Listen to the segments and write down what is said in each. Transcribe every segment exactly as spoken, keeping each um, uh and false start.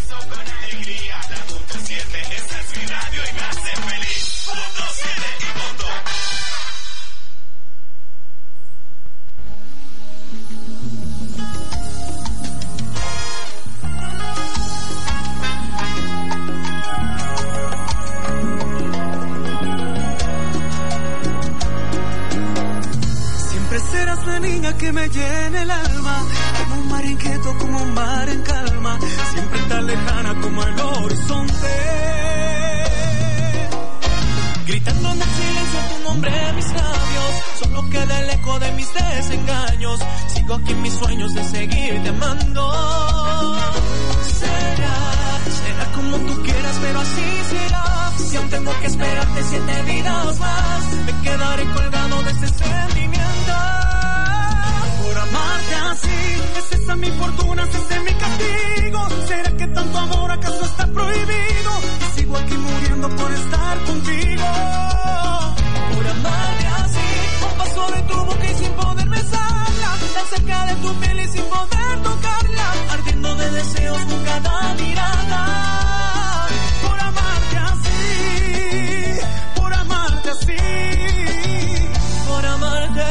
empiezo con alegría. La punto siete, esta es mi radio y me hace feliz. Punto siete y punto. Serás la niña que me llena el alma, como un mar inquieto, como un mar en calma, siempre tan lejana como el horizonte. Gritando en el silencio tu nombre en mis labios, solo queda el eco de mis desengaños. Sigo aquí en mis sueños de seguirte amando. Será, será como tú quieras, pero así será. Si aún tengo que esperarte siete vidas más, me quedaré colgado de ese sentimiento. Por amarte así, es esa mi fortuna, es ese mi castigo. ¿Será que tanto amor acaso está prohibido? Y sigo aquí muriendo por estar contigo. Por amarte así, un paso de tu boca y sin poder besarla, tan cerca de tu piel y sin poder tocarla, ardiendo de deseos con cada mirada. Por amarte así, por amarte así, por amarte.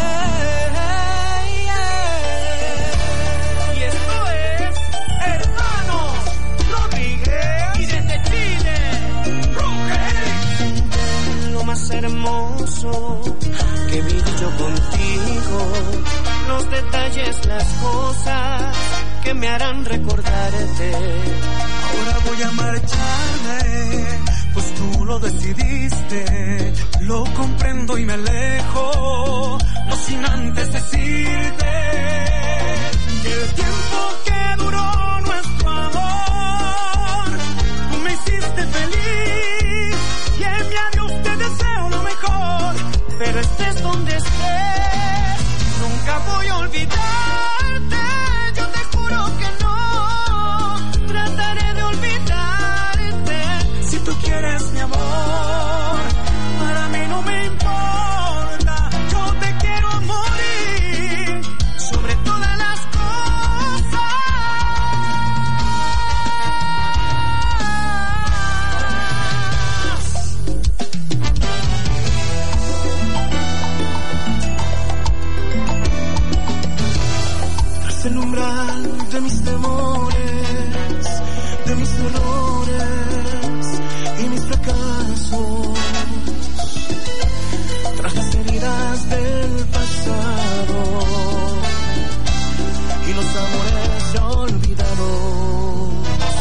Más hermoso que viví yo contigo, los detalles, las cosas que me harán recordarte. Ahora voy a marcharme, pues tú lo decidiste, lo comprendo y me alejo, no sin antes decirte que el tiempo que duró nuestro amor, tú me hiciste feliz y en mi adiós te deseo lo mejor, pero estés donde estés, nunca voy a olvidarte, yo te juro que no, trataré de olvidarte, si tú quieres mi amor, para mí no me importa, yo te quiero a morir, sobre todas las cosas. El umbral de mis temores, de mis dolores y mis fracasos, tras las heridas del pasado y los amores ya olvidados,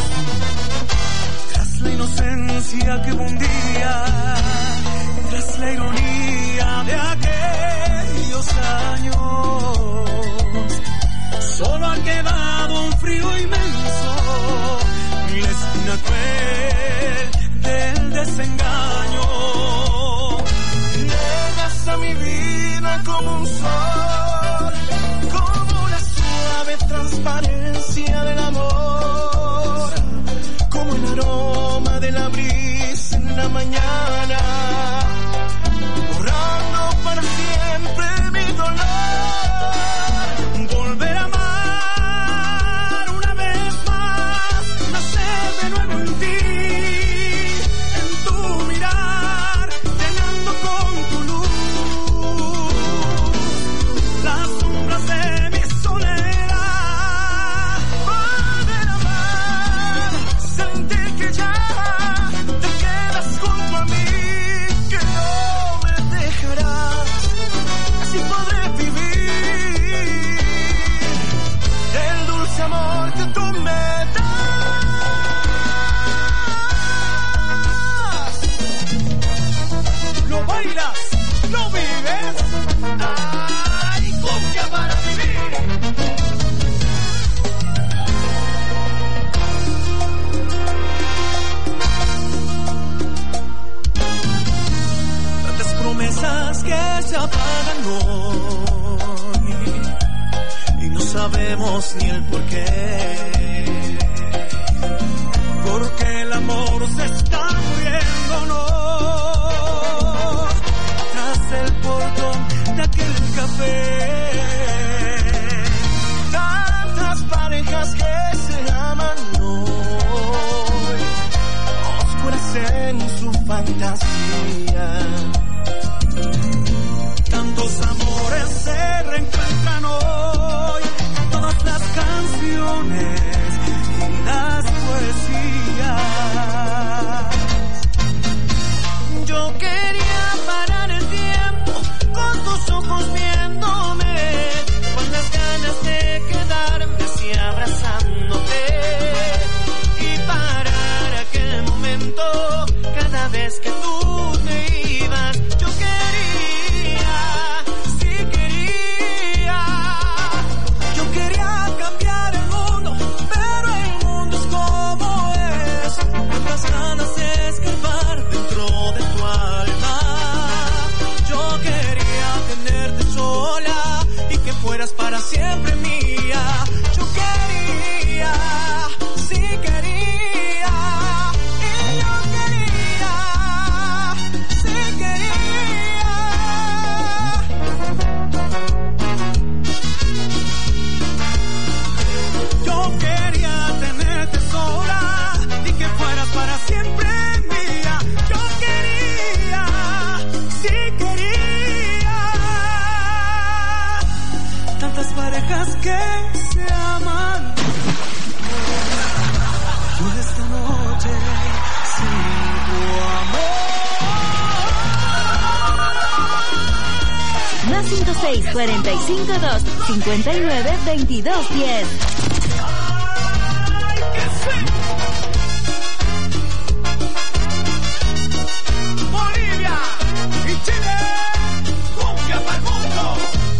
tras la inocencia que hubo un día, tras la ironía de aquellos años, solo ha quedado un frío inmenso y la espina cruel del desengaño. Llegas a mi vida como un sol, como la suave transparencia del amor, como el aroma de la brisa en la mañana, borrando para siempre mi dolor. Volver a amar una vez más, nacer de nuevo en ti, en tu mirar, llenando con tu luz las sombras de mi soledad. Volver a amar, sentir que ya te quedas junto a mí, que no me dejarás, así podré vivir el dulce amor que tú me das. Lo bailas, lo vives, ay, cumbia para vivir. Tantas promesas que se apagan hoy y no sabemos ni el porqué, porque el amor se está muriendo, no, tras el portón de aquel café. Tantas parejas que se aman, no, cuarenta y cinco dos, cincuenta y nueve, veintidós diez. Bolivia y Chile, cumbia para el mundo.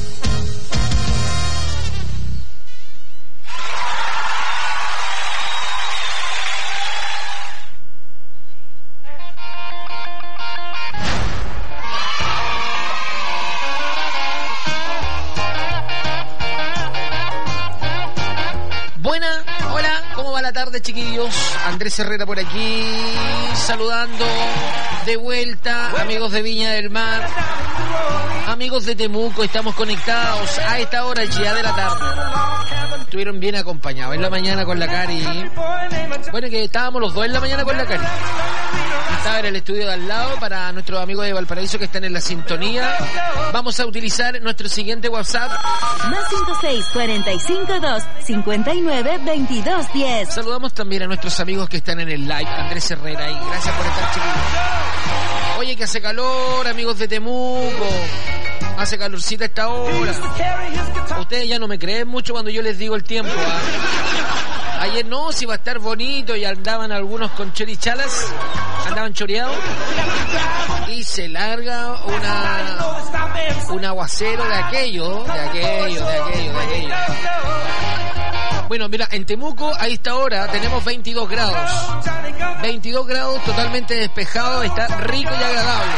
Buena, hola, ¿cómo va la tarde, chiquillos? Andrés Herrera por aquí, saludando de vuelta, amigos de Viña del Mar, amigos de Temuco, estamos conectados a esta hora ya de la tarde. Estuvieron bien acompañados en la mañana con la Cari. Bueno, que estábamos los dos en la mañana con la Cari. Estaba en el estudio de al lado para nuestros amigos de Valparaíso que están en la sintonía. Vamos a utilizar nuestro siguiente WhatsApp. Más cinco seis, cuarenta y cinco dos, cincuenta y nueve, veintidós diez. Saludamos también a nuestros amigos que están en el live. Andrés Herrera y gracias por estar, chiquillos. Oye, que hace calor, amigos de Temuco. Hace calorcita a esta hora. Ustedes ya no me creen mucho cuando yo les digo el tiempo, ¿eh? Ayer no, si va a estar bonito y andaban algunos con chorichalas, andaban choreados y se larga una un aguacero de aquello, de aquello, de aquello, de aquello. Bueno, mira, en Temuco a esta hora tenemos veintidós grados. veintidós grados, totalmente despejado, está rico y agradable.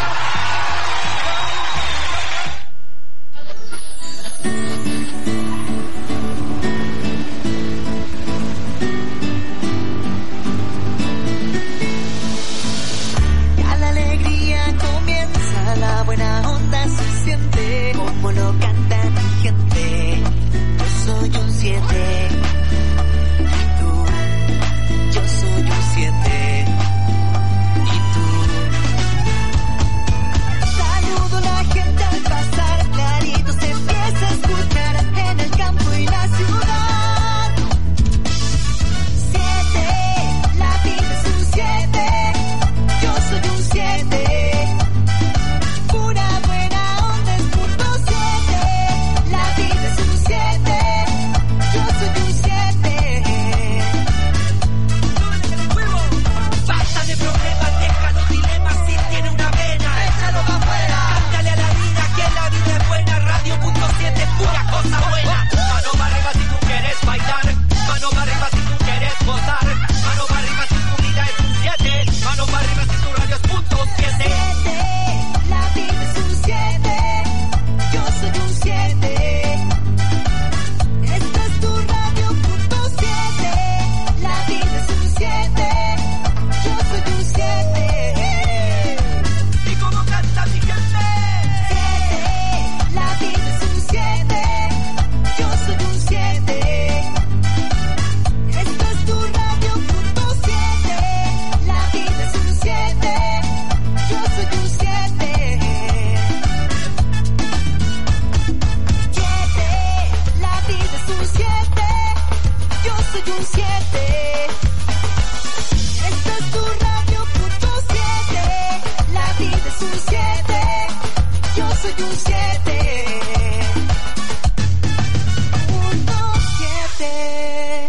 Ya la alegría comienza, la buena onda se siente, como lo canta mi gente. Yo soy un siete. Yo soy un siete, y tú. Saludo a la gente al pasar, clarito se empieza a escuchar en el campo y la ciudad. Siete, la vida es un siete, yo soy un siete. Pura buena onda es punto siete, la vida es un siete, yo soy un siete. Basta de problemas, deja los dilemas, si tiene una vena, échalo pa' afuera. Cántale a la vida que la vida es buena, radio punto siete es pura cosa buena. Mano para arriba si tú quieres bailar, mano para arriba si tú quieres gozar, mano para arriba si tu vida es un siete, mano para arriba si tu radio es punto siete. La vida es un siete, yo soy un siete. Esta es tu radio punto siete, la vida es un siete, yo soy un siete. ¿Y cómo canta mi gente? Siete, la vida es un siete, yo soy un siete. Esta es tu radio punto siete, la vida es un siete, yo soy un siete. Siete, la vida es un siete, yo soy un siete. Esta es tu radio punto siete, la vida es un siete, yo soy un siete. Punto siete.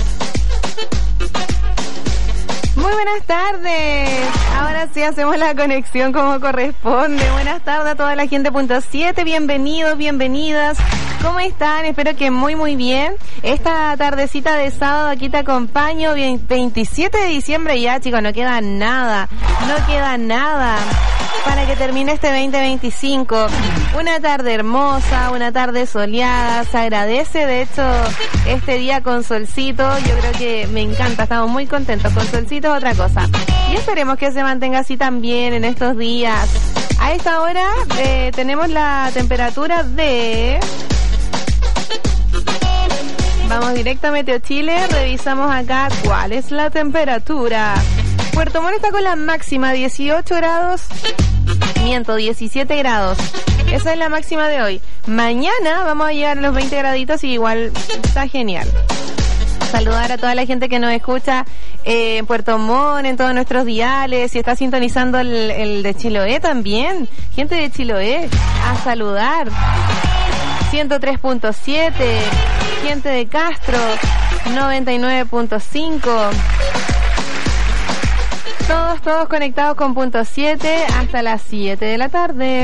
Muy buenas tardes. Ahora sí hacemos la conexión como corresponde. Buenas tardes a toda la gente punto siete. Bienvenidos, bienvenidas. ¿Cómo están? Espero que muy muy bien. Esta tardecita de sábado aquí te acompaño. veintisiete de diciembre ya, chicos, no queda nada. No queda nada para que termine este veinte veinticinco. Una tarde hermosa, una tarde soleada. Se agradece, de hecho, este día con solcito. Yo creo que me encanta, estamos muy contentos. Con solcito es otra cosa. Y esperemos que se mantenga así también en estos días. A esta hora eh, tenemos la temperatura de... Vamos directo a Meteo Chile, revisamos acá cuál es la temperatura. Puerto Montt está con la máxima dieciocho grados, miento, diecisiete grados. Esa es la máxima de hoy. Mañana vamos a llegar a los veinte graditos y igual está genial. Saludar a toda la gente que nos escucha eh, en Puerto Montt, en todos nuestros diales, y está sintonizando el, el de Chiloé también. Gente de Chiloé, a saludar. ciento tres punto siete, gente de Castro, noventa y nueve punto cinco. Todos, todos conectados con punto siete hasta las siete de la tarde.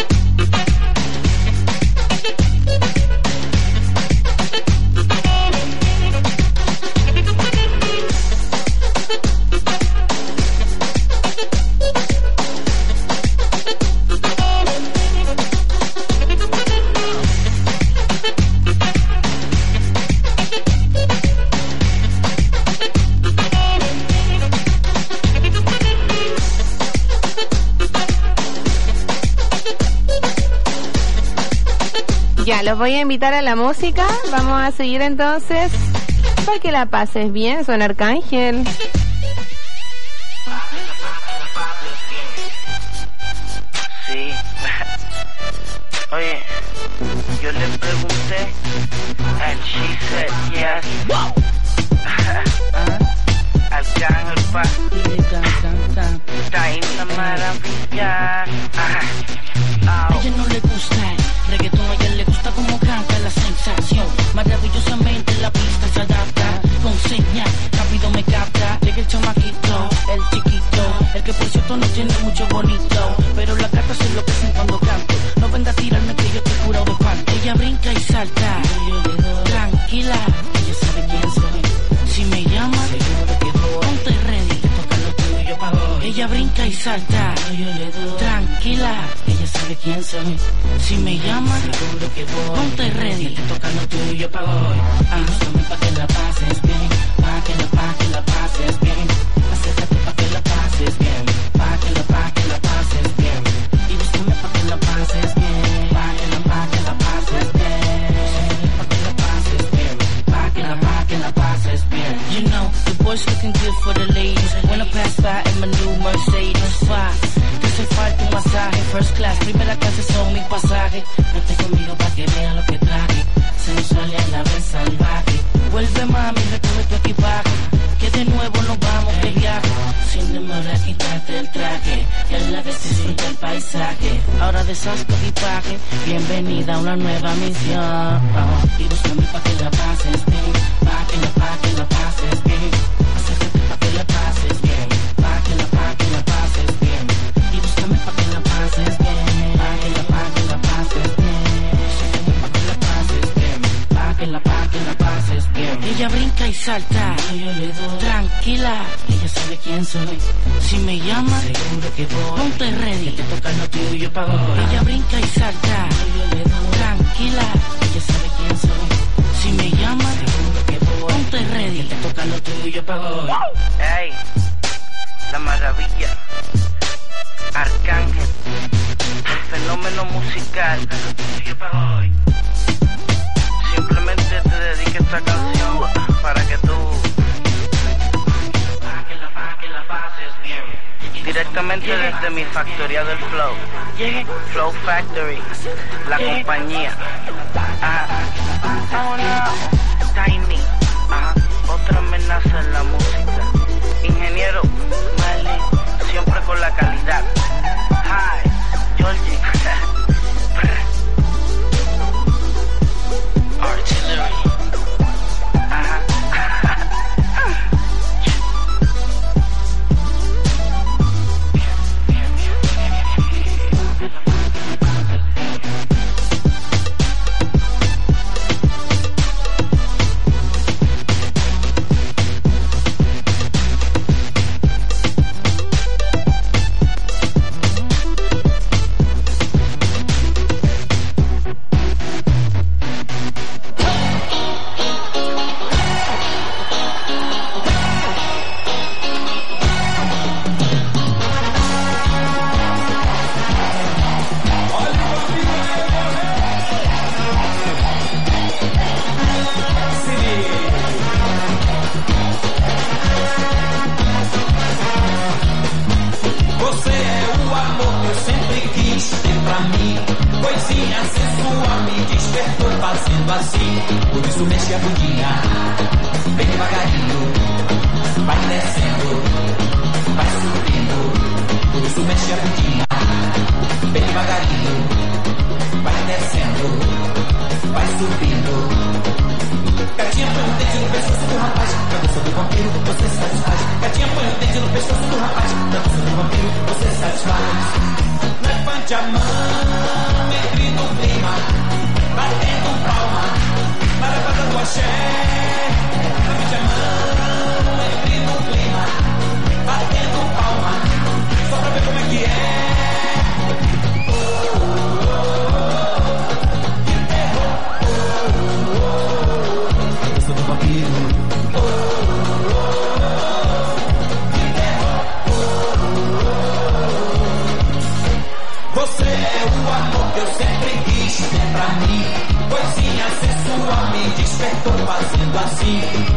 Ya, los voy a invitar a la música. Vamos a seguir entonces para que la pases bien. Son Arcángel. Sí. Oye, yo le pregunté and she said yes. Arcángel pa. Está en la maravilla. A ella no le gusta el reggaetón, a ella le gusta como canta la sensación. Maravillosamente la pista se adapta, con señal, rápido me capta. Llega el chamaquito, el chiquito, el que por cierto no tiene mucho bonito, pero la carta se enloquecen cuando canto. No venga a tirarme que yo te curado de espanto. Ella brinca y salta, yo le doy tranquila, ella sabe quién soy. Si me llama, seguro que voy. Ponte ready, te toca lo tuyo pa' hoy. Ella brinca y salta, yo le doy tranquila, ella sabe quién soy. Si me llama, seguro que voy. Ponte ready, te toca lo tuyo pa' hoy. Ah, búscame pa' que la pases bien, pa' que la, pa' que la pases bien. Acércate pa' que la pases bien, pa' que la, pa' que la pases bien. Y búscame pa' que la pases bien, pa' que la, pa' que la pases bien. Pa' que la pases bien, pa' que la, pa' que la pases bien. You know, the boys looking good for the ladies. When I pass by in my new Mercedes Fox, te hace falta un masaje, first class, primera clase son mi pasaje. Vete conmigo pa' que vea lo que traje, sensual y a la vez salvaje. Vuelve mami, recoge tu equipaje, que de nuevo nos vamos de viaje. Sin demora quítate el traje, y a la vez disfruta el paisaje. Ahora deshaz tu equipaje, bienvenida a una nueva misión. Oh, y búscame pa' que la pases bien, pa' que la, pa' que la pases bien. Acércate pa' que la pases bien, pa' que la, pa' que la pases bien. Y búscame pa' que la pases bien, pa' que la, pa' que la pases bien. Acércate pa' que la pases bien, pa' que la, pa' que la pases bien. Ella brinca y salta, yo le doy tranquila, ella sabe quién soy. Si me llama, seguro que voy. Ponte ready, te toca lo tuyo pa' hoy. Ella brinca y salta, yo le doy tranquila, ella sabe quién soy. Si me llama, seguro que voy. Ponte ready, te toca lo tuyo pa' hoy. Ey, la maravilla, Arcángel, el fenómeno musical, lo tuyo pa' hoy. Simplemente te dedico esta canción para que tú, para que la, para que la pases bien. Directamente desde mi factoría del Flow, Flow Factory, la compañía. Ah, oh no, Tiny, ah, otra amenaza en la música. Ingeniero, vale, siempre con la calidad. Hi, Georgie. Artillery. Ajá.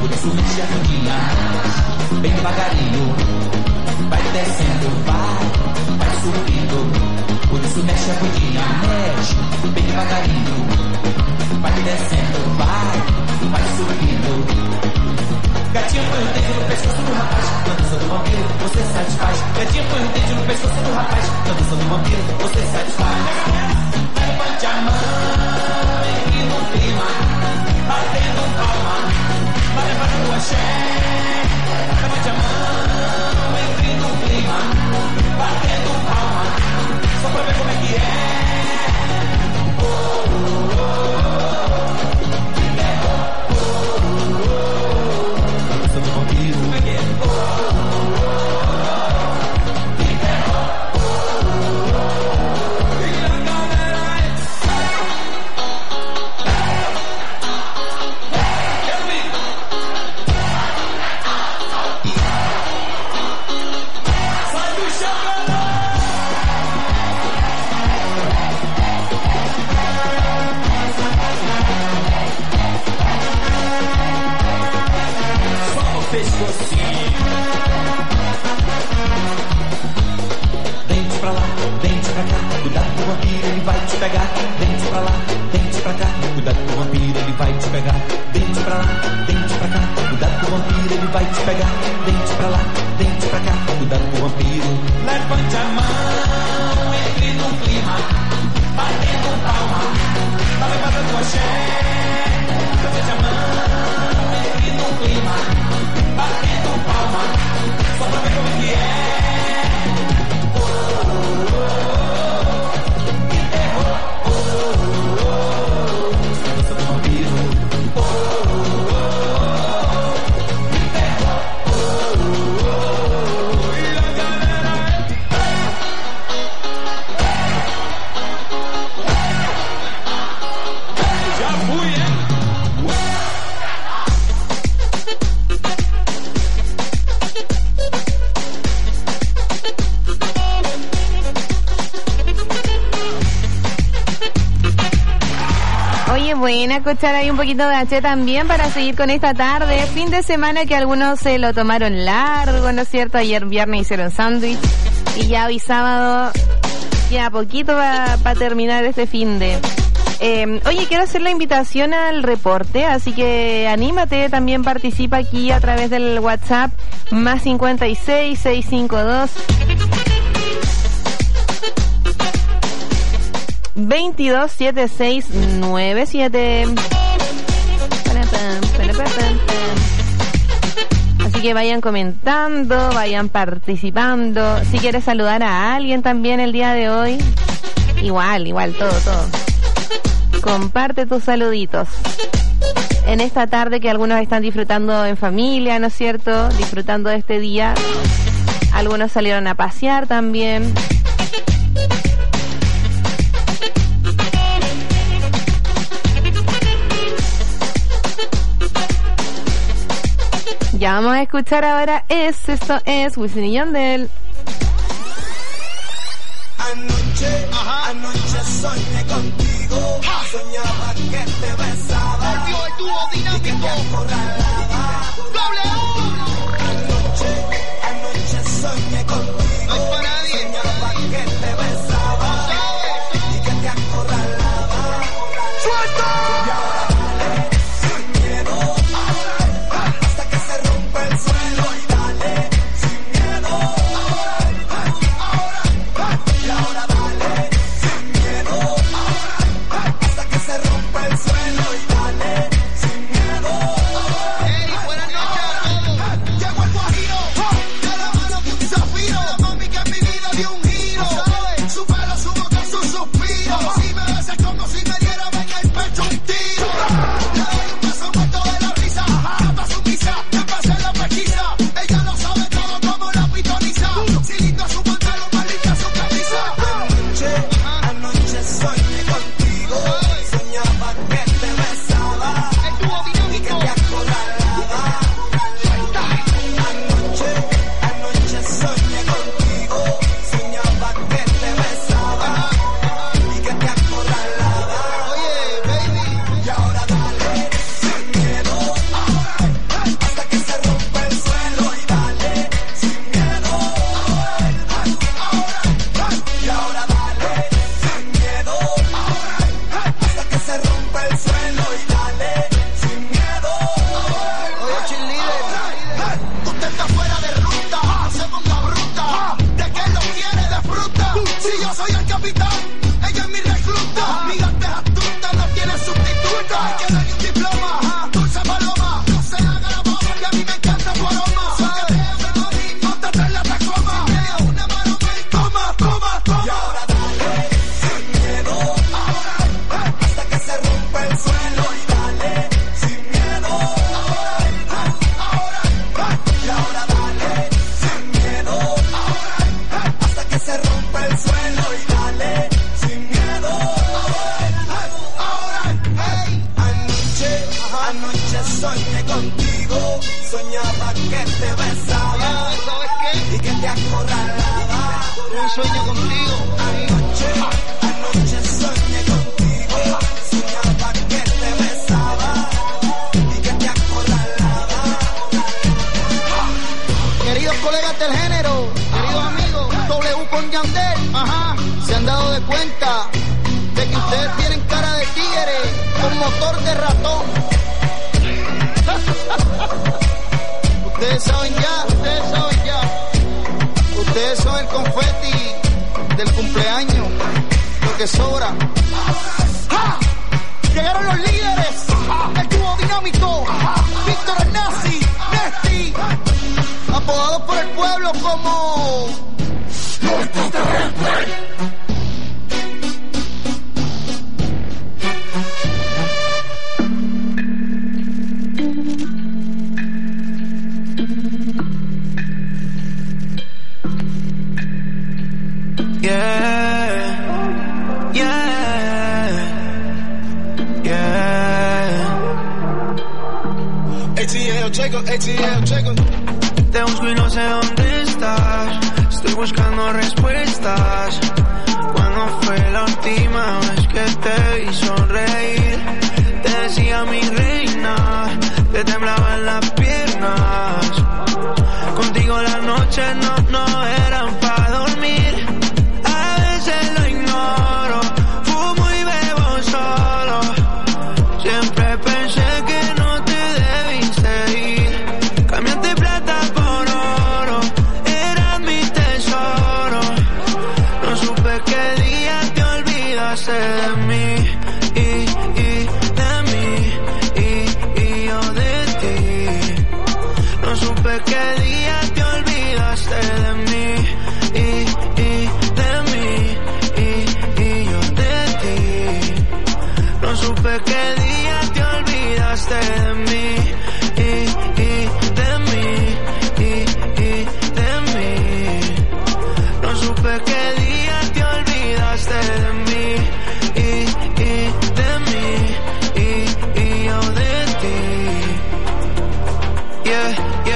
por isso mexe a bundinha, bem devagarinho. Vai descendo, vai, vai subindo. Por isso mexe a bundinha, mexe, bem devagarinho. Vai descendo, vai, vai subindo. Gatinho põe o dedo no pescoço do rapaz, na dança do vampiro, você satisfaz. Gatinho põe o dedo no pescoço do rapaz, na dança do vampiro, você satisfaz. Levante a mão, entre no clima, batendo palma, vai levando o axé. Levante a mão, entre no clima, batendo palma, só pra ver como é que é. Oh, oh, oh, dente pra lá, dente pra cá, cuidado com o vampiro, ele vai te pegar. Dente pra lá, dente pra cá, cuidado com o vampiro, ele vai te pegar. Dente pra lá, dente pra cá, cuidado com o vampiro, ele vai te pegar. Dente pra lá, dente pra cá, cuidado com o vampiro. Levante a mão, entre no clima, batendo palma, tá levantando o axé. Levante a mão, entre no clima, batendo palma, só pra ver como é que é. Oh, oh, oh, que terror. Oh, oh, oh, dança do vampiro. Oh, oh, oh, que terror. Oh, oh, oh, e a galera já fui, hein? Oye, buena escuchar ahí un poquito de H también para seguir con esta tarde. Fin de semana que algunos se lo tomaron largo, ¿no es cierto? Ayer viernes hicieron sándwich y ya hoy sábado queda poquito para pa terminar este fin de... Eh, oye, quiero hacer la invitación al reporte, así que anímate, también participa aquí a través del WhatsApp más cincuenta y seis, seiscientos cincuenta y dos veintidós setenta y seis noventa y siete. Así que vayan comentando, vayan participando. Si quieres saludar a alguien también el día de hoy, igual, igual, todo, todo. Comparte tus saluditos en esta tarde que algunos están disfrutando en familia, ¿no es cierto? Disfrutando de este día. Algunos salieron a pasear también. Ya vamos a escuchar ahora es, esto es Wisin y Yandel. Anoche, ajá, anoche soñé contigo, ja. Soñaba que te besaba, el tío, el dúo dinámico, y que te acorralaba. Doble O. Anoche, anoche soñé contigo, no hay para nadie. Soñaba que te besaba, ¿sabes? Y que te acorralaba. ¡Suelta! Y ahora dale, sin miedo, hasta que se rompa el suelo y dale, sin miedo. Y ahora dale, sin miedo, hasta que se rompa el suelo y dale, sin miedo. Hey, buenas noches a todos. Llegó el guajiro, de la mano de un zafiro. La mami que en mi vida dio un giro, ¿sabes? Su pelo, su boca, su suspiro. Si me besas como si me diera en el pecho un tiro. Le doy un beso muerto de la risa, tapa su misa, me pasé la pesquisa. Ella lo sabe todo como la pitoniza. Si lindo su pantalón, más linda su camisa. Anoche, anoche soñé contigo, soñaba que te besaba, y que te acorralaba. Anoche, anoche soñé contigo, soñaba que te besaba, y que te acorralaba. Oye, baby, y ahora dale, sin miedo, hasta colegas del género, queridos amigos, W con Yandel, ajá, se han dado de cuenta de que ustedes tienen cara de tigre con motor de ratón. Ustedes saben ya, ustedes saben ya. Ustedes son el confeti del cumpleaños, lo que sobra. ¡Ja! Llegaron los líderes, el dúo dinámico, Víctor el Nazi, Nesty, apodados por el pueblo como los extraterrestres. Yeah, yeah, yeah. A T L, Jacob, A T L, Jacob. Te busco y no sé dónde estás. Estoy buscando respuestas. ¿Cuándo fue la última vez que te vi sonreír? Te decía mi reina, te temblaban las piernas. Contigo las noches no, no eran para dormir. A veces lo ignoro, fumo y bebo solo. Siempre pensé que no te debiste ir. Cambiaste plata por oro, eras mi tesoro. No supe qué día te olvidaste de mí. Y, y de mí, y, y yo de ti. No supe qué día te olvidaste de mí. Y, y de mí, y, y yo de ti. No supe qué día te olvidaste de mí. Y, y de mí, y, y de mí. No supe qué día te olvidaste de mí. Y, y de mí, y, y yo de ti. Yeah,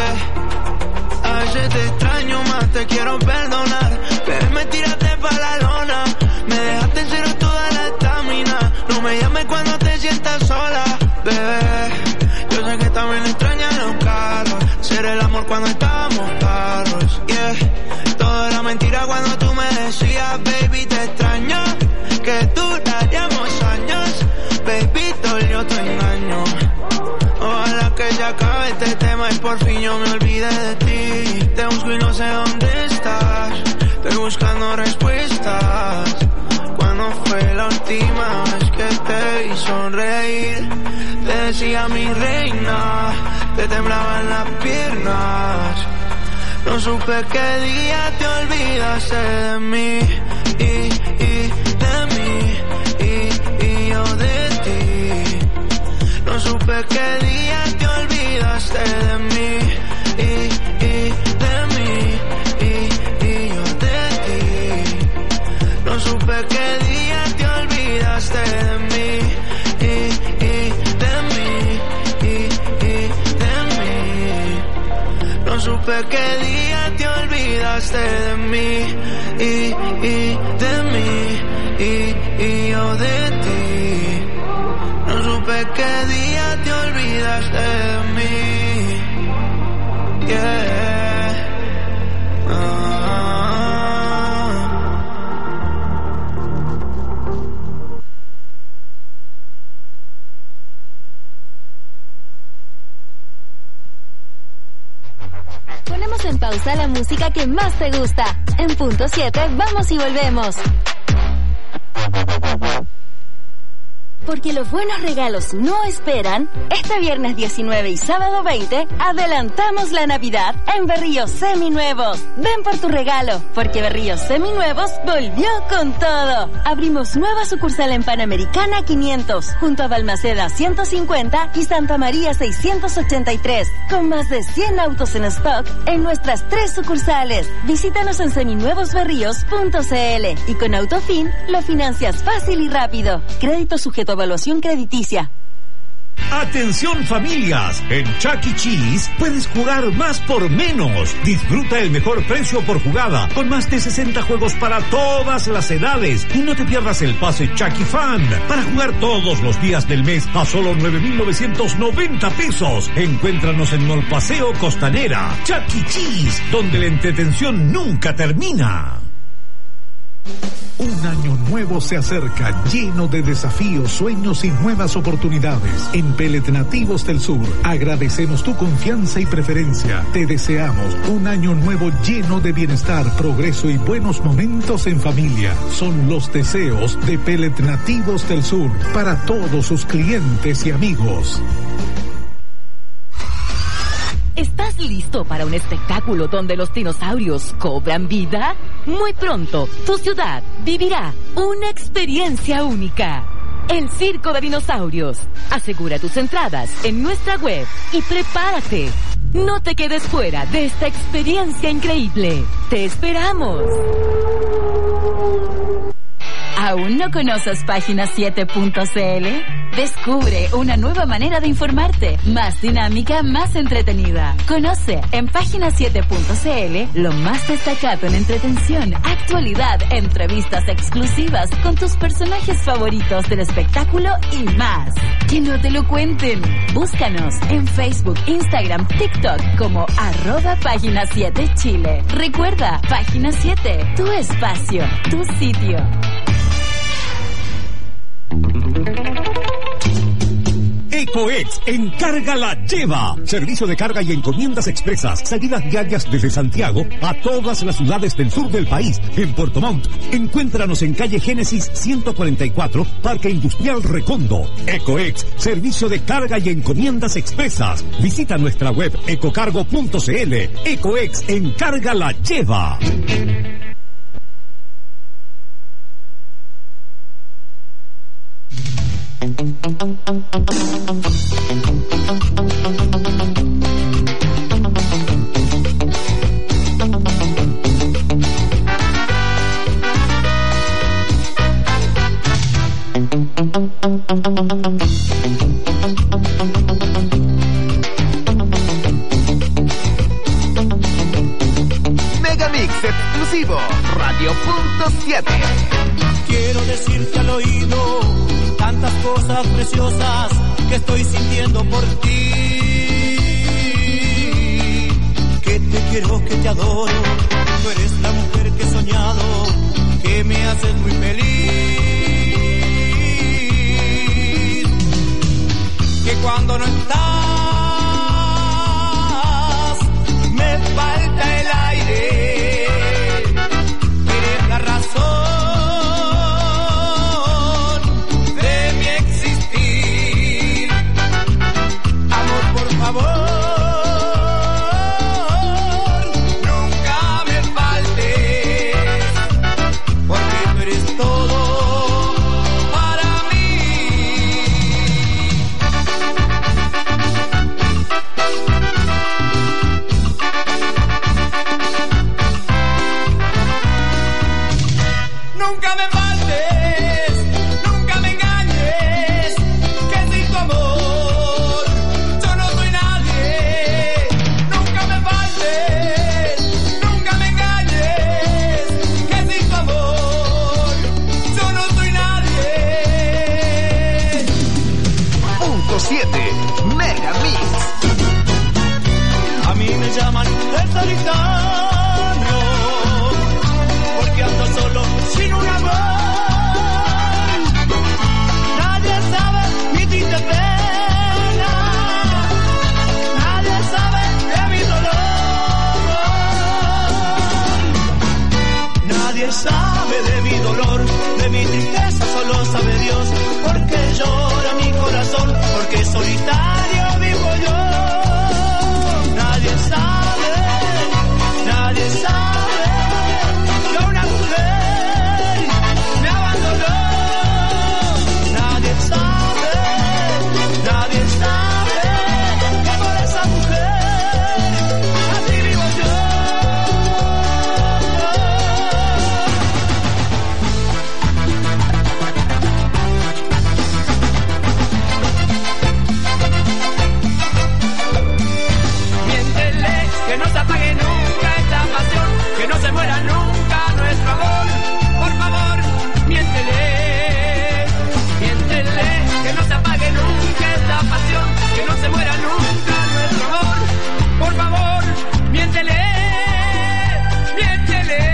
yeah. A veces te extraño más, te quiero perdonar, pero me tiraste pa' la lona. Me dejaste en cero toda la estamina. No me llames cuando te sientas sola, bebé. Yo sé que también extrañas los carros, ser el amor cuando estábamos claros. Yeah, todo era mentira cuando tú me decías, baby, te extraño, que duraríamos años. Baby, dolió tu engaño. Ojalá que ya acabe este tema y por fin yo me olvide de ti. Te busco y no sé dónde estás. Estoy buscando respuestas. ¿Cuándo fue la última vez que te vi sonreír? Te decía mi reina, te temblaban las piernas. No supe qué día te olvidaste de mí. Y, y de mí, y, y yo de ti. No supe qué día te olvidaste de mí. Y, y de mí, y, y yo de ti. No supe qué día te olvidaste de mí. Y, y de mí, y, y de mí. No supe qué día te olvidaste de mí. Y, y de mí, y, y yo de ti. No supe qué día te olvidaste de mí. Yeah. Ah. Ponemos en pausa la música que más te gusta. En punto siete, vamos y volvemos. Porque los buenos regalos no esperan, este viernes diecinueve y sábado veinte adelantamos la Navidad en Berríos Seminuevos. Ven por tu regalo, porque Berríos Seminuevos volvió con todo. Abrimos nueva sucursal en Panamericana quinientos, junto a Balmaceda ciento cincuenta y Santa María seiscientos ochenta y tres, con más de cien autos en stock en nuestras tres sucursales. Visítanos en seminuevos berríos punto c l y con Autofin lo financias fácil y rápido. Crédito sujeto a evaluación crediticia. Atención familias, en Chuck E. Cheese puedes jugar más por menos. Disfruta el mejor precio por jugada, con más de sesenta juegos para todas las edades. Y no te pierdas el pase Chuck E. Fan, para jugar todos los días del mes a solo nueve mil novecientos noventa pesos. Encuéntranos en Mall Paseo Costanera. Chuck E. Cheese, donde la entretención nunca termina. Un año nuevo se acerca, lleno de desafíos, sueños y nuevas oportunidades. En Pellet Nativos del Sur, agradecemos tu confianza y preferencia. Te deseamos un año nuevo lleno de bienestar, progreso y buenos momentos en familia. Son los deseos de Pellet Nativos del Sur para todos sus clientes y amigos. ¿Estás listo para un espectáculo donde los dinosaurios cobran vida? Muy pronto, tu ciudad vivirá una experiencia única. El Circo de Dinosaurios. Asegura tus entradas en nuestra web y prepárate. No te quedes fuera de esta experiencia increíble. ¡Te esperamos! ¿Aún no conoces Página siete punto c l? Descubre una nueva manera de informarte, más dinámica, más entretenida. Conoce en Página siete punto c l lo más destacado en entretención, actualidad, entrevistas exclusivas con tus personajes favoritos del espectáculo y más. Que no te lo cuenten. Búscanos en Facebook, Instagram, TikTok como arroba Página siete Chile. Recuerda, Página siete, tu espacio, tu sitio. EcoEx, encarga la lleva. Servicio de carga y encomiendas expresas. Salidas diarias desde Santiago a todas las ciudades del sur del país. En Puerto Montt, encuéntranos en calle Génesis ciento cuarenta y cuatro, Parque Industrial Recondo. EcoEx, servicio de carga y encomiendas expresas. Visita nuestra web ecocargo punto c l. EcoEx, encarga la lleva. Megamix exclusivo, Radio Punto siete. Quiero decirte al oído tantas cosas preciosas que estoy sintiendo por ti. Que te quiero, que te adoro. Tú eres la mujer que he soñado, que me haces muy feliz. Que cuando no estás me falta el aire. Eres la razón nunca me faltes, porque tú eres todo para mí. Nunca me faltes, nunca me engañes, que sin tu amor yo no soy nadie. Nunca me faltes, nunca me engañes, que sin tu amor yo no soy nadie. Punto siete, Megamix. A mí me llaman el solitario, porque ando solo sin un amor. Nadie sabe mi triste pena, nadie sabe de mi dolor. Nadie sabe de mi dolor, de mi tristeza, solo sabe Dios. Porque llora mi corazón, porque solitario vivo yo. Nadie sabe que no se muera nunca nuestro amor. Por favor, miéntele, miéntele.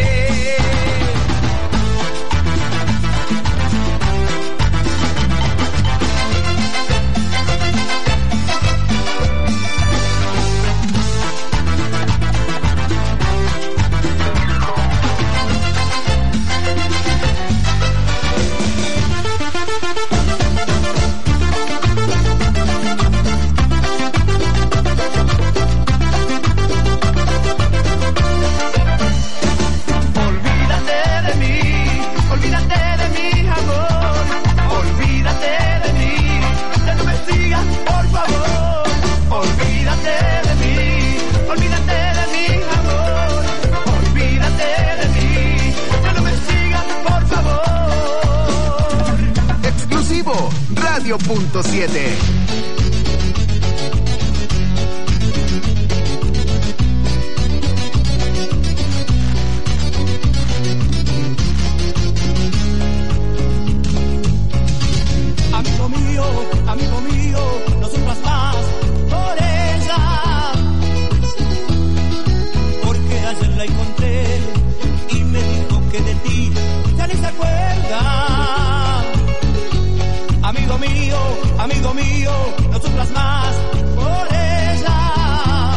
Radio punto siete. Amigo mío, amigo mío, no sufras más por ella, porque ayer la encontré y me dijo que de ti ya ni se acuerda. Amigo mío, amigo mío, no sufras más por ella,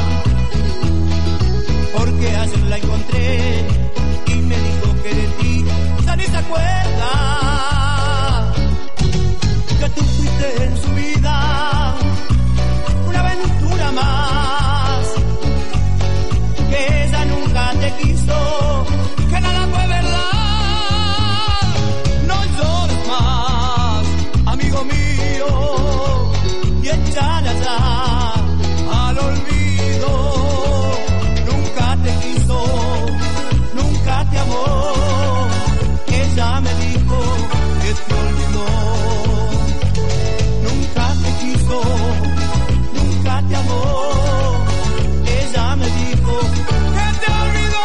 porque ayer la encontré y me dijo que de ti ya ni se acuerda, que tú fuiste en su vida una aventura más, que ella nunca te quiso, que nada fue verdad. No llores más, amigo mío, y échala ya al olvido. Nunca te quiso, nunca te amó, ella me dijo que te olvidó. Nunca te quiso, nunca te amó, ella me dijo que te olvidó.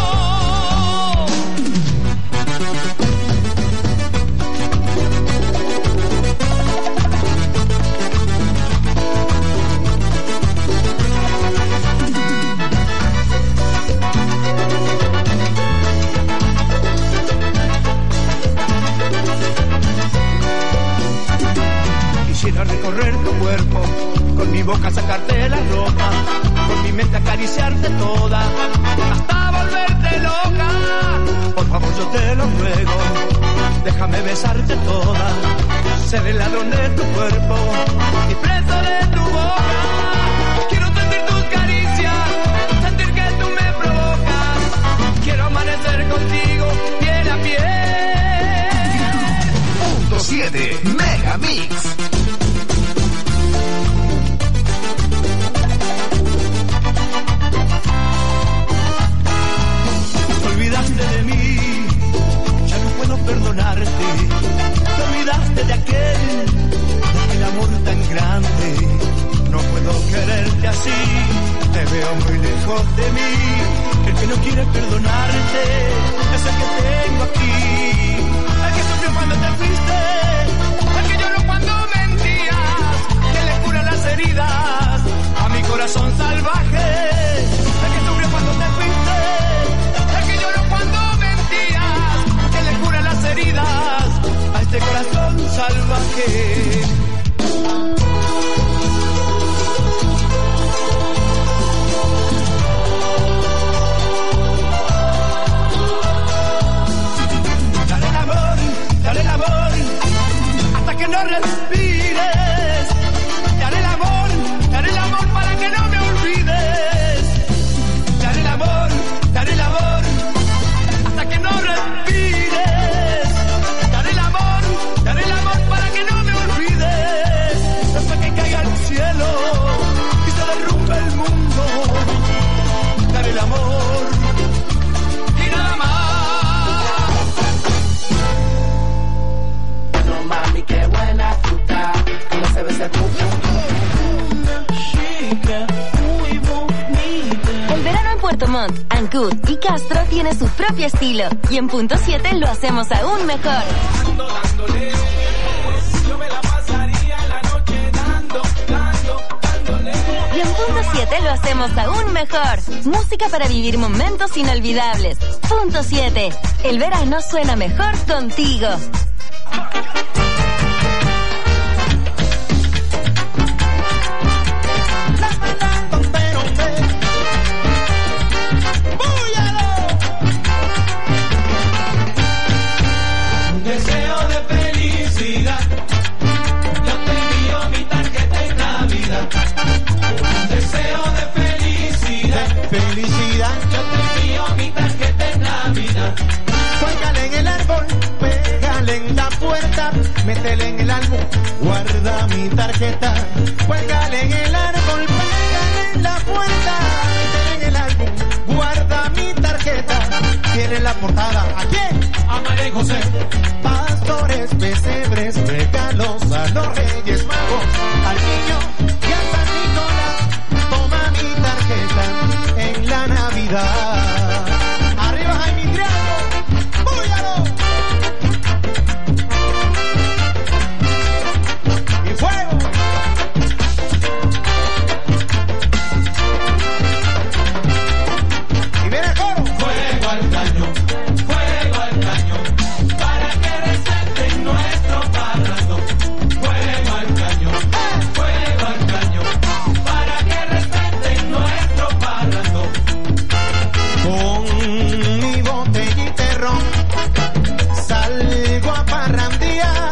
Quisiera recorrer tu cuerpo, con mi boca sacarte la ropa, con mi mente acariciarte toda, hasta volverte loca. Por favor yo te lo ruego, déjame besarte toda, ser el ladrón de tu cuerpo y preso de tu boca. Quiero sentir tus caricias, sentir que tú me provocas, quiero amanecer contigo piel a piel. Punto siete Mega Mix. Te olvidaste de mí, ya no puedo perdonarte. Te olvidaste de aquel, de aquel amor tan grande. No puedo quererte así, te veo muy lejos de mí. El que no quiere perdonarte es el que tengo aquí. El que sufrió cuando te fuiste, el que lloró cuando mentías, que le cura las heridas a mi corazón salvaje. El que sufrió cuando te fuiste, el que lloró cuando mentías, que le cura las heridas a este corazón salvaje. Dale el amor, dale el amor, hasta que no respires. Dale el amor, dale el amor para que no me olvides. Dale el amor, dale el amor, hasta que no respires. Dale el amor, dale el amor para que no me olvides. Hasta que caiga el cielo y se derrumbe el mundo. Dale el amor y nada más. No mami, qué buena tú estás, cómo se ve ese pum chica, muy bonita. El verano en Puerto Montt, Ancud y Castro tiene su propio estilo y en Punto siete lo hacemos aún mejor. Dando, dándole, yo me la pasaría la noche dando, dando. siete lo hacemos aún mejor. Música para vivir momentos inolvidables. Punto siete. El verano suena mejor contigo. Felicidad, yo te envío mi tarjeta en Navidad. Cuélgale en el árbol, pégale en la puerta, métele en el álbum, guarda mi tarjeta. Cuélgale en el árbol, pégale en la puerta, métele en el álbum, guarda mi tarjeta. Tiene la portada, ¿a quién? A María y José. Pastores, pesebres, regalos a los Reyes Magos, al niño y a San Nicolás. Toma mi tarjeta en la Navidad. Arriba Jaime Triano, ¡búyalo! Y fuego. Y viene el coro. Fuego al cañón, fuego al cañón, para que resalten nuestro parrando. Fuego al cañón, fuego al cañón, para que respeten nuestro parrando. Con mi botellita de ron salgo a parrandear.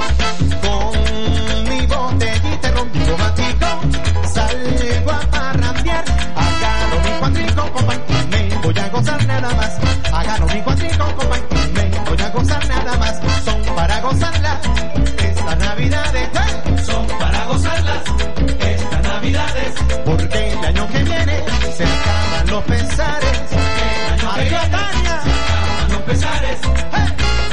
Con mi botellita de ron tomatico salgo a parrandear. Agarro mi cuatrico, compa, me voy a gozar nada más. Agarro mi cuatrico, compa, me voy a gozar nada más. Son para gozarlas estas navidades, ¿eh? Son para gozarlas estas navidades, porque el año que viene se acaban los pesares. Arriba Tania, se acaban los pesares. ¡Hey!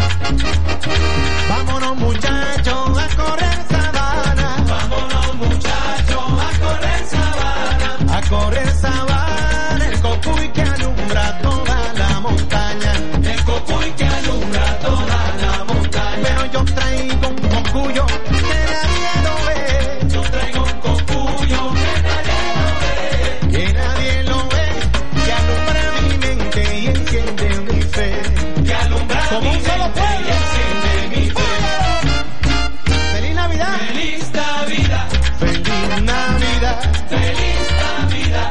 Vámonos muchachos a correr sabana. Vámonos muchachos a correr sabana. A correr sabana, el cocuy que alumbra toda la montaña. El cocuy que alumbra toda la montaña. Pero yo traigo un cocuyo que nadie lo ve. Yo traigo un cocuyo que nadie lo ve. Que nadie lo ve. Que alumbra mi mente y enciende mi fe. Que alumbra como un solo pueblo y enciende mi fe. ¡Feliz Navidad! ¡Feliz Navidad! ¡Feliz Navidad! ¡Feliz Navidad!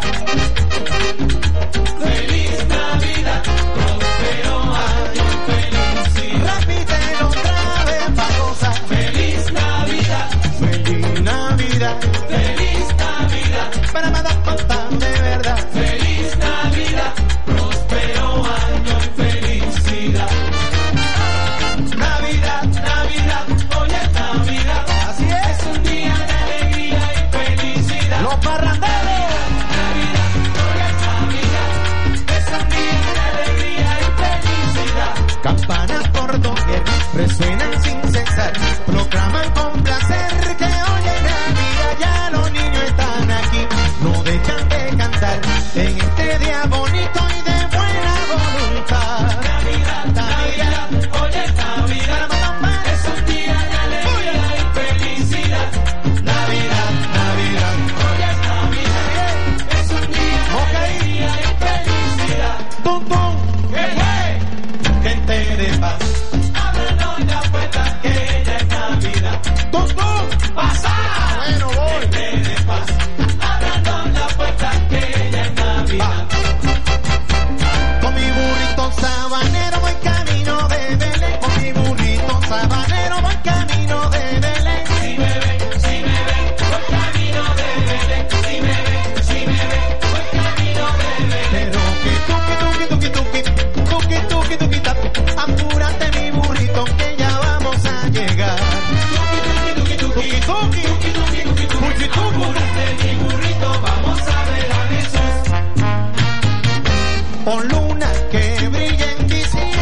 ¡Feliz Navidad! ¡Próspero año y felicidad! Repítelo otra vez para gozar. ¡Feliz Navidad! ¡Feliz Navidad! ¡Feliz Navidad! Para mandar contar de verdad. ¡Feliz Navidad! ¡Próspero año y felicidad! Navidad, Navidad, hoy es Navidad. Así es. Es un día de alegría y felicidad. Los parranderos. Navidad, hoy es Navidad. Es un día de alegría y felicidad. Campanas por doquier resuenan sin cesar. Proclaman con placer que hoy es Navidad. Ya los niños están aquí, no dejan de cantar en este día bonito y de buena voluntad. Navidad, Navidad, hoy es Navidad. Es un día de alegría y felicidad. Navidad, Navidad, hoy es Navidad. Es un día de alegría y felicidad. ¡Tum, tum! ¿Qué fue? Gente de paz, ábranos la puerta que ya es Navidad. ¡Tum, tum! ¡Pasa! Bueno, voy. Gente de paz, ábranos la puerta que ya es Navidad. Con mi burrito sabanero voy camino de Belén. Con mi burrito sabanero voy camino de Belén. Si me ven, si me ven, voy camino de Belén. Si me ven, si me ven, voy camino de Belén. Pero que tuki, tuki, tuki, tuki, tuki, tuki, tuki, tapi. Apúrate mi burrito que ya vamos a llegar. Tuki, tuki, tuki, tuki, tuki, tuki, tuki, tuki, tuki, tuki. Apúrate mi burrito, vamos a ver a Jesús. Pon luna que brille en diciembre.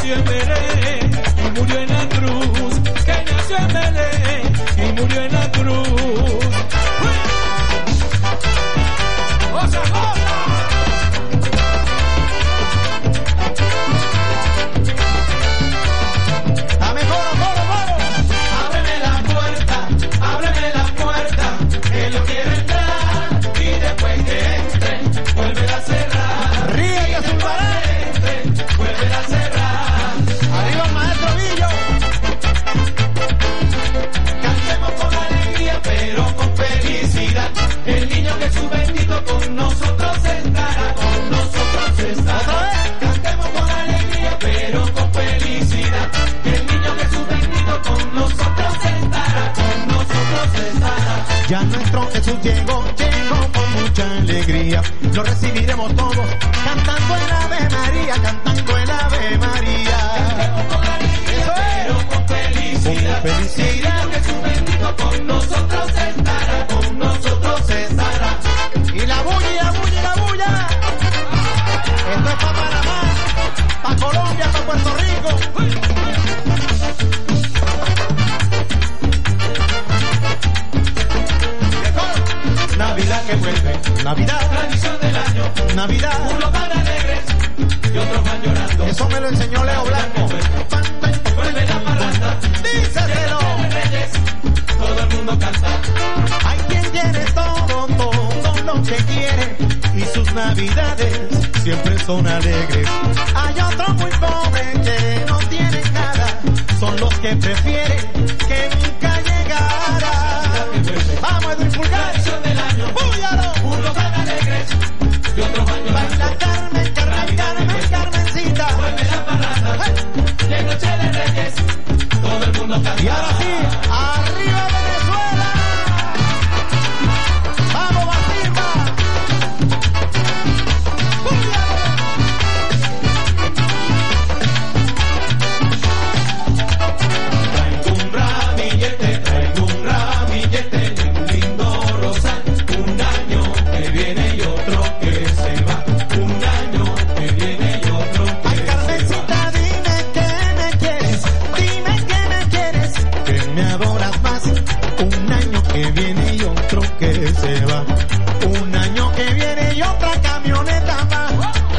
nació en Belén y murió en la cruz, que nació en Belén y murió en la cruz. ¡Osa, osa! Dame coro, coro, coro. Ábreme la puerta, ábreme la puerta, que yo quiero entrar y después que entre, vuelve a cerrar. Ríe y azulbará. Vuelve a cerrar. Arriba el maestro Villo. Cantemos con alegría, pero con felicidad. El niño Jesús bendito con nosotros estará, con nosotros estará. ¿Otra vez? Cantemos con alegría, pero con felicidad. El niño Jesús bendito con nosotros estará, con nosotros estará. Ya nuestro Jesús llegó, llegó con mucha alegría. Lo recibiremos todos cantando el Ave María, cantando el Ave María. Cantemos con alegría, Eso es. pero con felicidad. Con felicidad. El niño Jesús bendito con nosotros estará, con nosotros estará. Y la bulla, y la bulla, y la bulla. Esto es para Panamá, para Colombia, para Puerto Rico. Navidad que vuelve, Navidad, Tradición del año, Navidad. unos van alegres y otros van llorando. Eso me lo enseñó Leo Blanco. Vuelve la parranda, Díselo. Reyes, todo el mundo canta. Hay quien tiene todo, todo lo que quiere y sus navidades siempre son alegres. Hay otros muy pobres que no tienen nada, son los que prefieren que nunca llegara. Vamos, Edwin Pulgar. Tradición del año, ¡Búyalo! unos van alegres y otros van llorando. Baila Carmen, Carmen, Carmen, Carmencita. Vuelve la parranda, de noche de Reyes, todo el mundo canta. Y ahora sí, arriba Venezuela. Vamos, Basimba. Traigo un ramillete, traigo un ramillete de un lindo rosal. Un año que viene y otro que se va. Un año que viene y otro que Ay, se va. Carmencita, dime que me quieres, dime que me quieres, que me adoras más. Un año que viene y otro que se va. Un año que viene y otra camioneta más.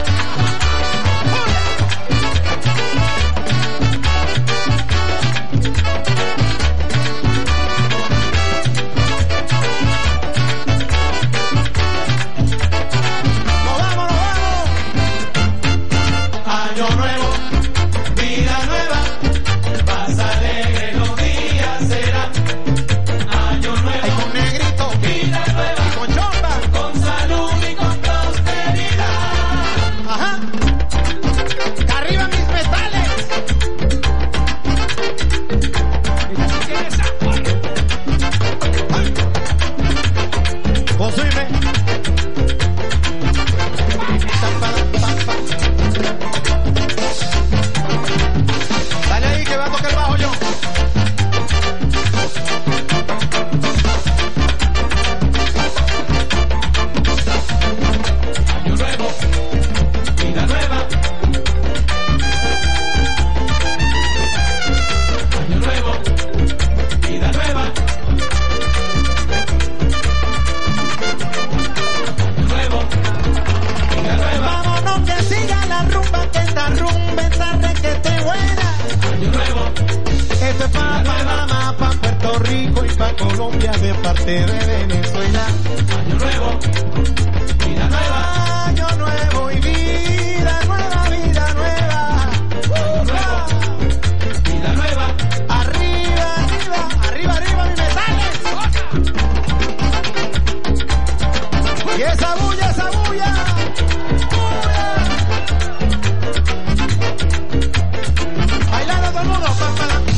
¡Nos vamos, nos vamos! Año nuevo, vida nueva, más alegre los días será. Año nuevo, Ay, con negrito vida nueva, y con chomba. con salud y con prosperidad. Ajá. ¡Arriba mis metales! Josué. Dale ahí que va a tocar el bajo yo. Año nuevo, vida nueva. Año nuevo, vida nueva. Año nuevo, vida nueva. Vámonos que siga la rumba, que esta rumba está requete buena. Año nuevo, Esto es pa' Panamá, pa' Puerto Rico y pa' Colombia de parte de Venezuela. año nuevo, vida nueva. Año nuevo y vida nueva, vida nueva. Año nuevo, vida nueva. Arriba, arriba, arriba, arriba, mi metales. Y esa bulla, esa bulla. Bulla. Bailando todo el mundo. Pa, pa, la.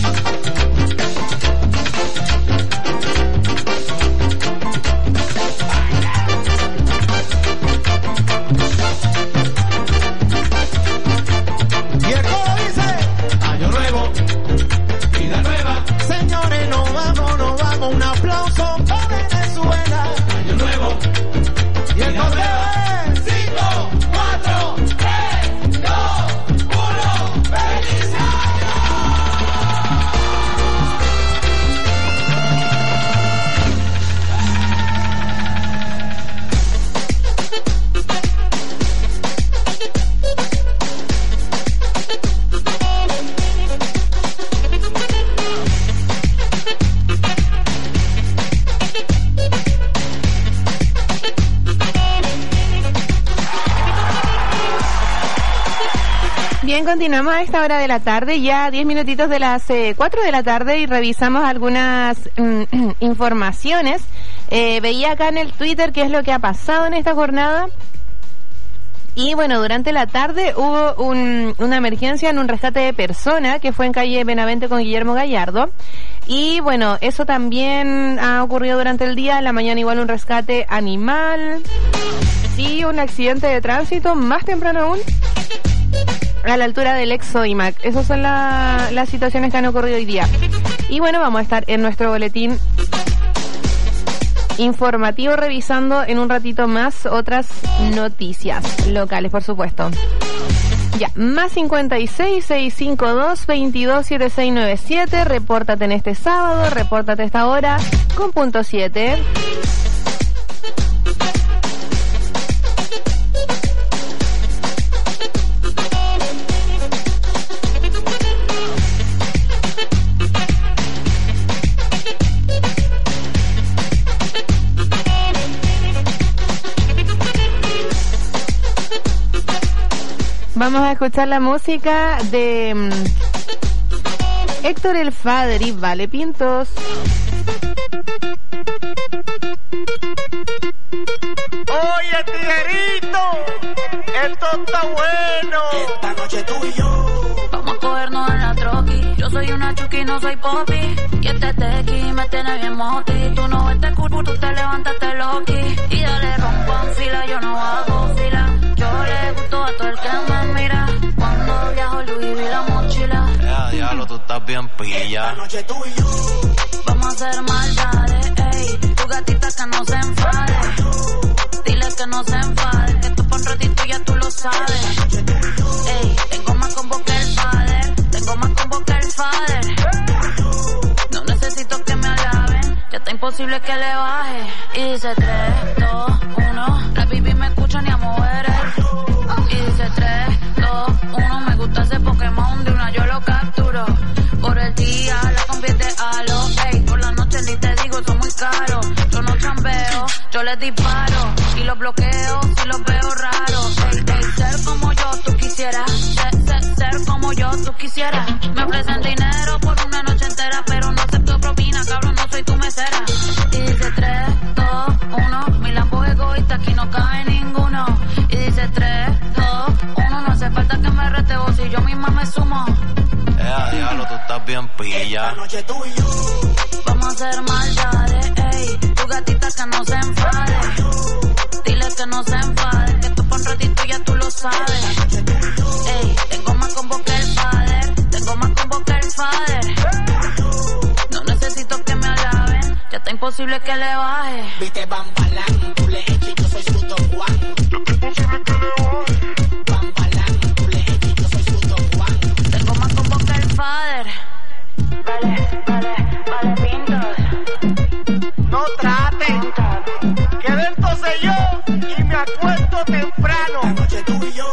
Bien, continuamos a esta hora de la tarde, ya diez minutitos de las eh, cuatro de la tarde y revisamos algunas mm, informaciones. Eh, veía acá en el Twitter qué es lo que ha pasado en esta jornada. Y bueno, durante la tarde hubo un, una emergencia en un rescate de persona que fue en calle Benavente con Guillermo Gallardo. Y bueno, eso también ha ocurrido durante el día. En la mañana igual un rescate animal y un accidente de tránsito más temprano aún a la altura del ex Sodimac. Esas son la, las situaciones que han ocurrido hoy día. Y bueno, vamos a estar en nuestro boletín informativo revisando en un ratito más otras noticias locales, por supuesto. Ya, más cincuenta y seis, seiscientos cincuenta y dos, veintidós, setenta y seis noventa y siete. Repórtate en este sábado, repórtate a esta hora con punto siete. Vamos a escuchar la música de um, Héctor el Father y Vale Pintos. Oye, tijerito, esto está bueno. Esta noche tú y yo vamos a cogernos en la troqui. Yo soy una chuki, no soy popi. Y este tequi me tiene bien moti. Tú no ves te curvo, tú te levantaste loqui. Y dale rompo en fila, yo no hago fila. Yo le gusto a todo el que me mira. Cuando viajo Louis vi la mochila. Ya, diablo, tú estás bien pilla. Esta noche tú y yo vamos a hacer maldades, ey. Tu gatita que no se enfade. Dile que no se enfade. Que tú por un ratito ya tú lo sabes. Ey, tengo más combo que el father. Tengo más combo que el father. No necesito que me alaben. Ya está imposible que le baje. Y dice tres, dos, uno. La baby me escucha ni a mover. Y dice tres, dos, uno. Me gusta ese Pokémon, de una yo lo capturo. Por el día la convierte a lo, ey. Por la noche ni te digo, son muy caros. Yo no chambeo, yo les disparo. Y los bloqueo si los veo raros. Ey, ey, ser como yo tú quisieras. Ser, ser, ser como yo tú quisieras. Me ofrecen dinero por una noche entera, pero no acepto propina, cabrón, no soy tu mesera. Y dice tres, dos, uno. Mi lampo egoísta, aquí no cabe ninguno. Y dice tres, dos, uno. No hace falta que me rete vos, si yo misma me sumo. Ya, diablo, tú estás bien pilla. Esta noche tú y yo vamos a hacer maldades, ey. Tu gatita que no se enfade. Dile que no se enfade. Que tú por un ratito ya tú lo sabes. Ey, tengo más combo que el father. Tengo más combo que el father. No necesito que me alaben. Ya está imposible que le baje. Viste Bambalán, tú le echas, yo soy su Don Juan. Ya está imposible que le baje. Bambalán, tú le echas, yo soy su Don Juan. Tengo más combo que el father. Vale, vale, vale pintos. No traten, que dentro sé yo y me acuesto temprano. Esta noche tú y yo.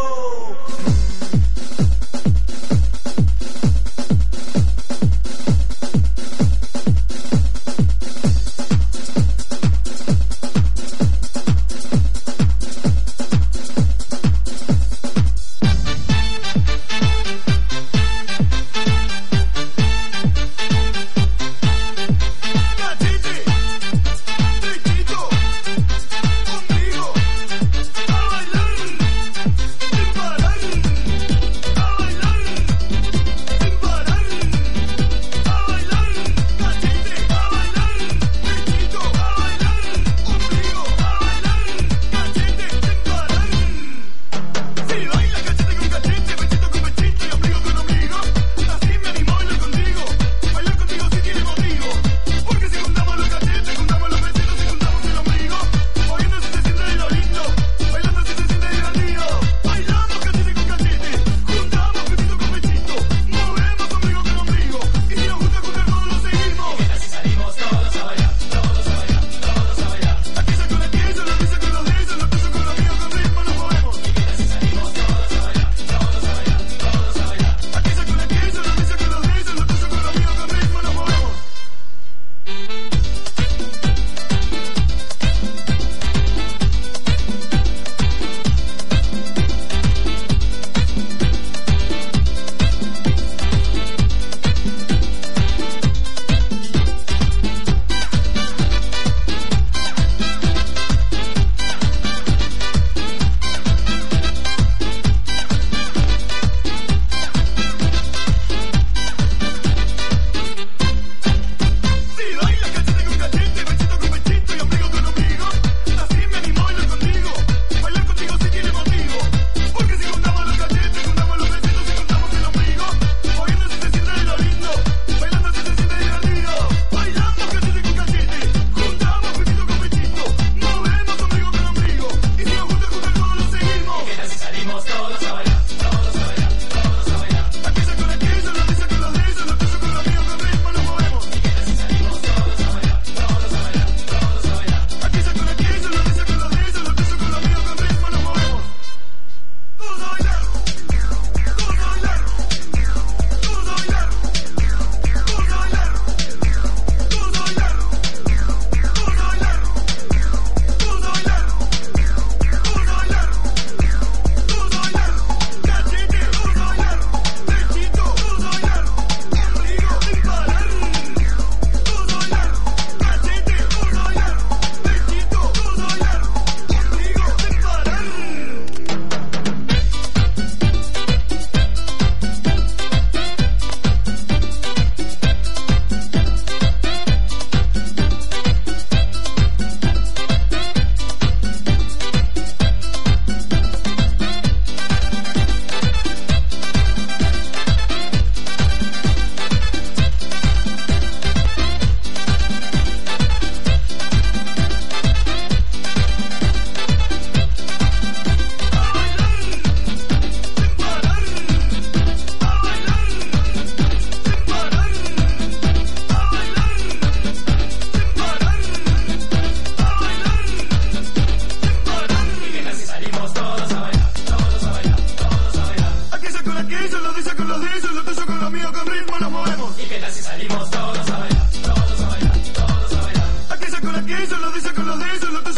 dice, lo dice con los dice, lo